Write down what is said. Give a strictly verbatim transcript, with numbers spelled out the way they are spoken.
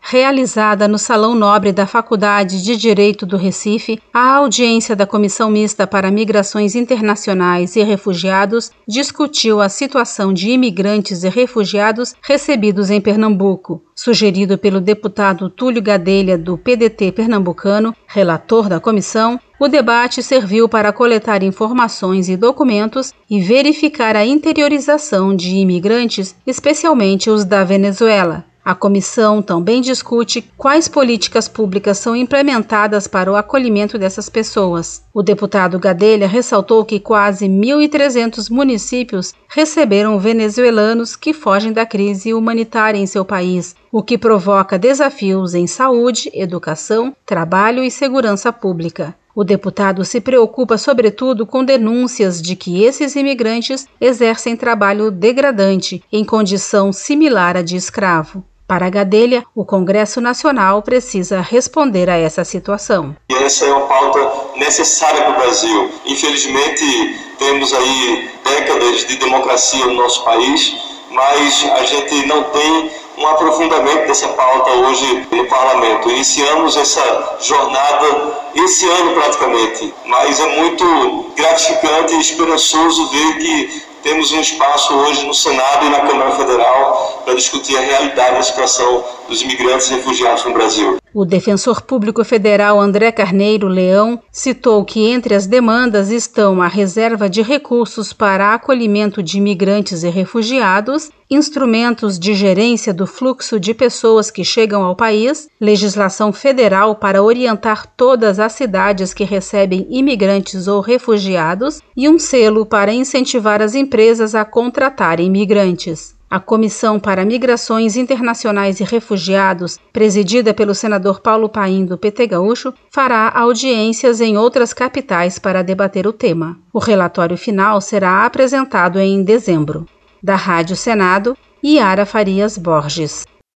realizada no Salão Nobre da Faculdade de Direito do Recife, a audiência da Comissão Mista para Migrações Internacionais e Refugiados discutiu a situação de imigrantes e refugiados recebidos em Pernambuco. Sugerido pelo deputado Túlio Gadelha, do P D T pernambucano, relator da comissão, o debate serviu para coletar informações e documentos e verificar a interiorização de imigrantes, especialmente os da Venezuela. A comissão também discute quais políticas públicas são implementadas para o acolhimento dessas pessoas. O deputado Gadelha ressaltou que quase mil e trezentos municípios receberam venezuelanos que fogem da crise humanitária em seu país, o que provoca desafios em saúde, educação, trabalho e segurança pública. O deputado se preocupa, sobretudo, com denúncias de que esses imigrantes exercem trabalho degradante, em condição similar à de escravo. Para Gadelha, o Congresso Nacional precisa responder a essa situação. E essa é uma pauta necessária para o Brasil. Infelizmente, temos aí décadas de democracia no nosso país, mas a gente não tem um aprofundamento dessa pauta hoje no Parlamento. Iniciamos essa jornada esse ano praticamente, mas é muito gratificante e esperançoso ver que temos um espaço hoje no Senado e na Câmara Federal para discutir a realidade da situação dos imigrantes e refugiados no Brasil. O defensor público federal André Carneiro Leão citou que entre as demandas estão a reserva de recursos para acolhimento de imigrantes e refugiados, instrumentos de gerência do fluxo de pessoas que chegam ao país, legislação federal para orientar todas as cidades que recebem imigrantes ou refugiados e um selo para incentivar as empresas a contratarem imigrantes. A Comissão para Migrações Internacionais e Refugiados, presidida pelo senador Paulo Paim, do P T Gaúcho, fará audiências em outras capitais para debater o tema. O relatório final será apresentado em dezembro. Da Rádio Senado, Yara Farias Borges.